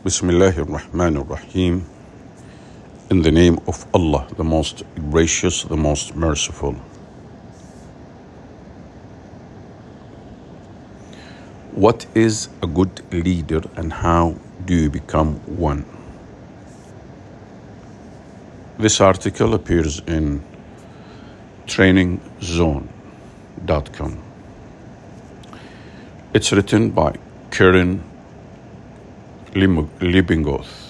Bismillahir Rahmanir Rahim. In the name of Allah, the most gracious, the most merciful. What is a good leader and how do you become one? This article appears in trainingzone.com. It's written by Karen Liebingoth.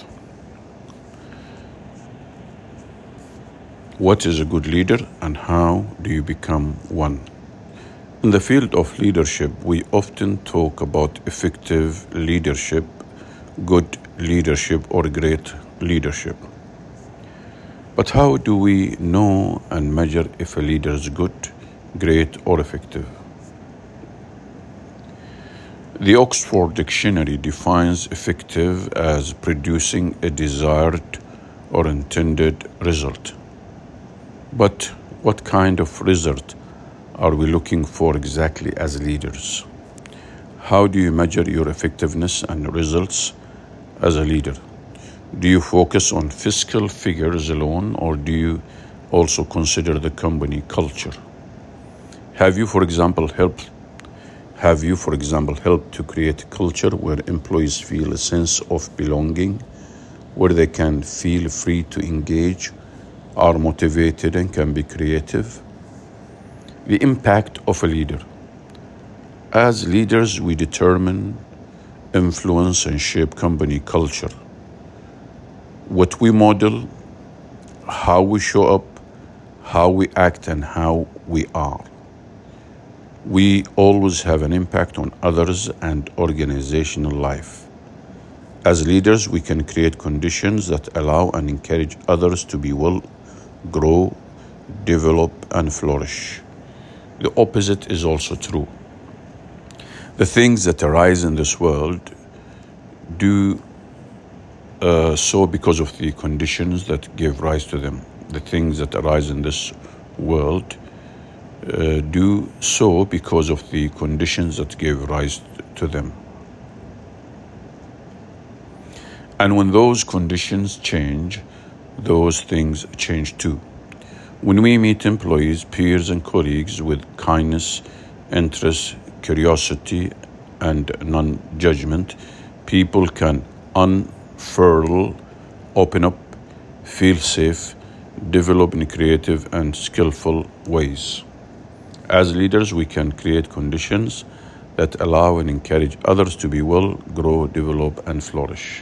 What is a good leader and how do you become one? In the field of leadership, we often talk about effective leadership, good leadership, or great leadership. But how do we know and measure if a leader is good, great, or effective? The Oxford Dictionary defines effective as producing a desired or intended result. But what kind of result are we looking for exactly as leaders? How do you measure your effectiveness and results as a leader? Do you focus on fiscal figures alone, or do you also consider the company culture? Have you, for example, helped to create a culture where employees feel a sense of belonging, where they can feel free to engage, are motivated, and can be creative? The impact of a leader. As leaders, we determine, influence, and shape company culture. What we model, how we show up, how we act, and how we are. We always have an impact on others and organizational life. As leaders, we can create conditions that allow and encourage others to be well, grow, develop, and flourish. The opposite is also true. The things that arise in this world do so because of the conditions that give rise to them. The things that arise in this world do so because of the conditions that give rise to them. And when those conditions change, those things change too. When we meet employees, peers, and colleagues with kindness, interest, curiosity, and non-judgment, people can unfurl, open up, feel safe, develop in creative and skillful ways. As leaders, we can create conditions that allow and encourage others to be well, grow, develop, and flourish.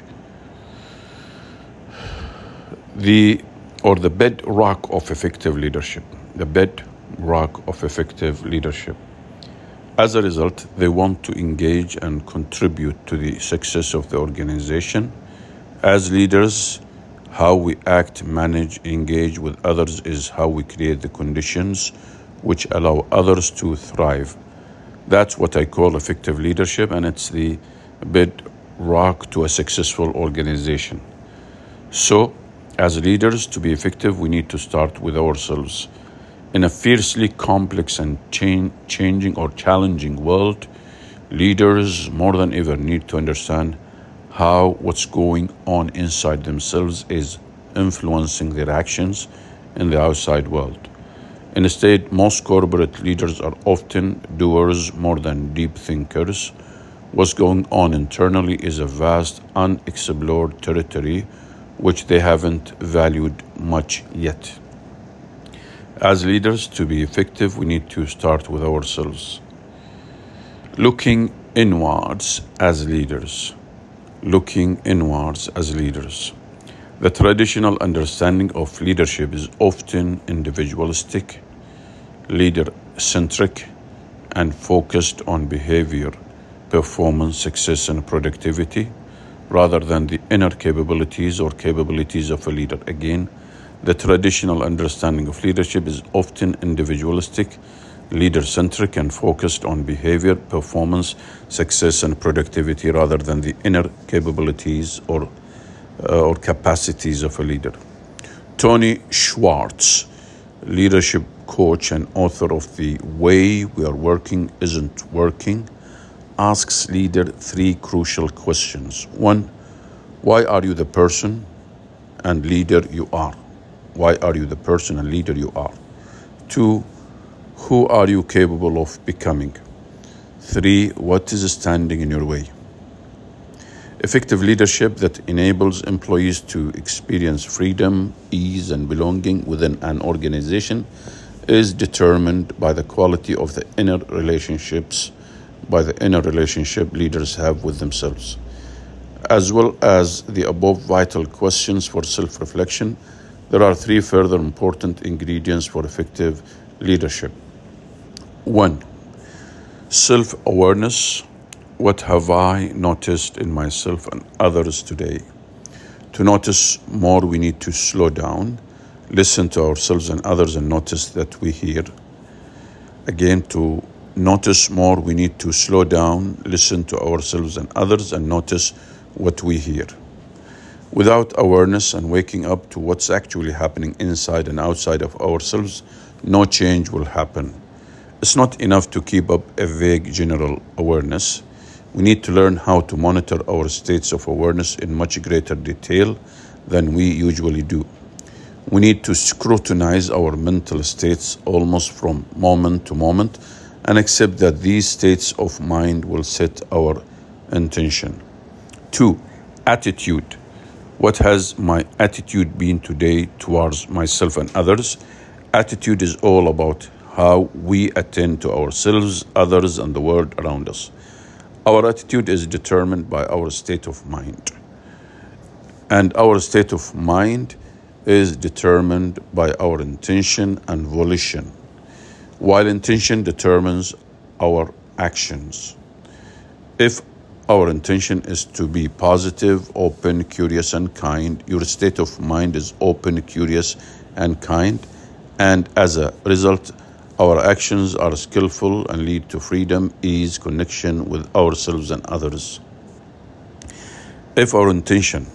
The bedrock of effective leadership. The bedrock of effective leadership. As a result, they want to engage and contribute to the success of the organization. As leaders, how we act, manage, engage with others is how we create the conditions which allow others to thrive. That's what I call effective leadership, and it's the bedrock to a successful organization. So, as leaders, to be effective, we need to start with ourselves. In a fiercely complex and challenging world, leaders more than ever need to understand how what's going on inside themselves is influencing their actions in the outside world. Instead, most corporate leaders are often doers more than deep thinkers. What's going on internally is a vast, unexplored territory which they haven't valued much yet. As leaders, to be effective, we need to start with ourselves. Looking inwards as leaders. The traditional understanding of leadership is often individualistic, leader-centric, and focused on behavior, performance, success, and productivity, rather than the inner capabilities or capabilities of a leader. Again, the traditional understanding of leadership is often individualistic, leader-centric, and focused on behavior, performance, success, and productivity, rather than the inner capabilities or capacities of a leader. Tony Schwartz, leadership coach and author of The Way We Are Working Isn't Working, asks leader three crucial questions. 1. Why are you the person and leader you are? Why are you the person and leader you are? 2, who are you capable of becoming? 3, what is standing in your way? Effective leadership that enables employees to experience freedom, ease, and belonging within an organization is determined by the quality of the inner relationship leaders have with themselves, as well as the above vital questions for self-reflection. There are 3 further important ingredients for effective leadership. 1, self-awareness. What have I noticed in myself and others today? To notice more, we need to slow down, listen to ourselves and others, and notice that we hear. Again, to notice more, we need to slow down, listen to ourselves and others, and notice what we hear. Without awareness and waking up to what's actually happening inside and outside of ourselves, no change will happen. It's not enough to keep up a vague general awareness. We need to learn how to monitor our states of awareness in much greater detail than we usually do. We need to scrutinize our mental states almost from moment to moment and accept that these states of mind will set our intention. 2, attitude. What has my attitude been today towards myself and others? Attitude is all about how we attend to ourselves, others, and the world around us. Our attitude is determined by our state of mind. And our state of mind is determined by our intention and volition, while intention determines our actions. If our intention is to be positive, open, curious, and kind, your state of mind is open, curious, and kind, and as a result, our actions are skillful and lead to freedom, ease, connection with ourselves and others. If our intention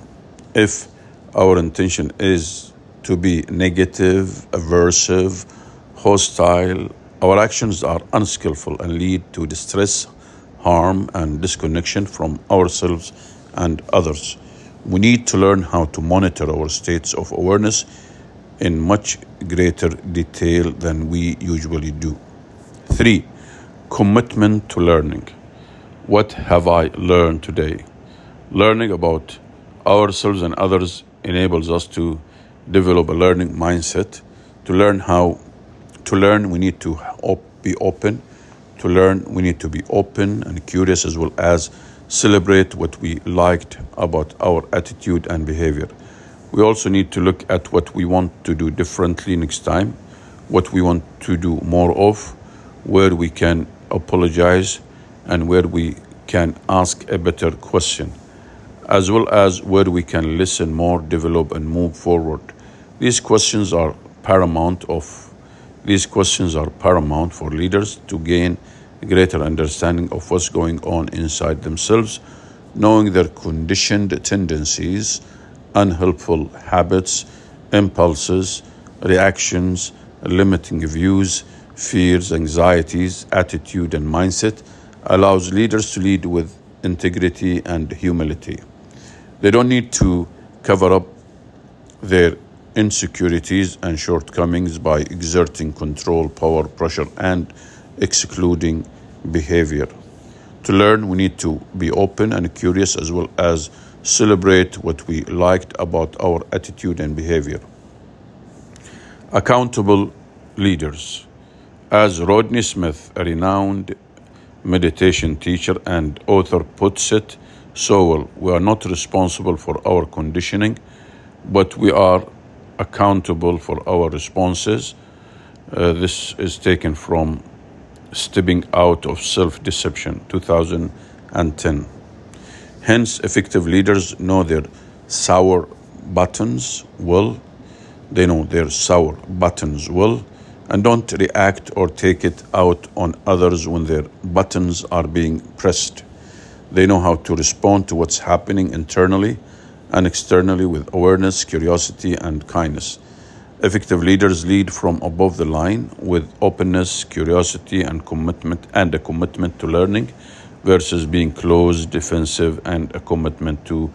is to be negative, aversive, hostile, our actions are unskillful and lead to distress, harm, and disconnection from ourselves and others. We need to learn how to monitor our states of awareness in much greater detail than we usually do. 3, commitment to learning. What have I learned today? Learning about ourselves and others enables us to develop a learning mindset. To learn, we need to be open. To learn, we need to be open and curious, as well as celebrate what we liked about our attitude and behavior. We also need to look at what we want to do differently next time, what we want to do more of, where we can apologize, and where we can ask a better question, as well as where we can listen more, develop, and move forward. These questions are paramount for leaders to gain a greater understanding of what's going on inside themselves, knowing their conditioned tendencies, unhelpful habits, impulses, reactions, limiting views, fears, anxieties, attitude, and mindset allows leaders to lead with integrity and humility. They don't need to cover up their insecurities and shortcomings by exerting control, power, pressure, and excluding behavior. To learn, we need to be open and curious, as well as celebrate what we liked about our attitude and behavior. Accountable leaders. As Rodney Smith, a renowned meditation teacher and author, puts it so well, we are not responsible for our conditioning, but we are accountable for our responses. This is taken from Stepping Out of Self-Deception, 2010. Hence, effective leaders know their sour buttons well. They know their sour buttons well and don't react or take it out on others when their buttons are being pressed. They know how to respond to what's happening internally and externally with awareness, curiosity, and kindness. Effective leaders lead from above the line with openness, curiosity, and a commitment to learning, versus being closed, defensive, and a commitment to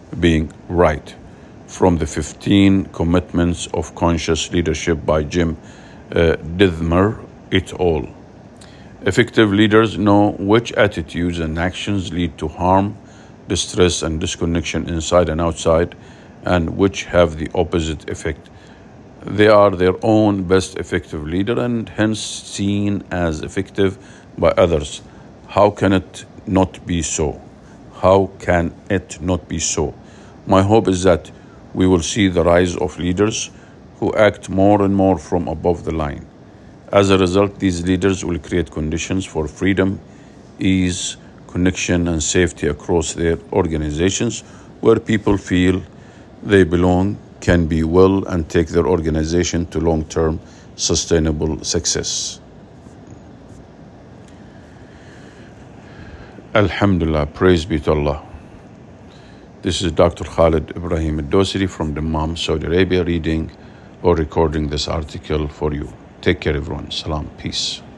being right. From the 15 Commitments of Conscious Leadership by Jim Dithmer et al. Effective leaders know which attitudes and actions lead to harm, distress, and disconnection inside and outside, and which have the opposite effect. They are their own best effective leader and hence seen as effective by others. How can it not be so? How can it not be so? My hope is that we will see the rise of leaders who act more and more from above the line. As a result, these leaders will create conditions for freedom, ease, connection, and safety across their organizations where people feel they belong, can be well, and take their organization to long-term sustainable success. Alhamdulillah, praise be to Allah. This is Dr. Khalid Ibrahim Al-Dosiri from Dammam, Saudi Arabia, reading or recording this article for you. Take care, everyone. Salam. Peace.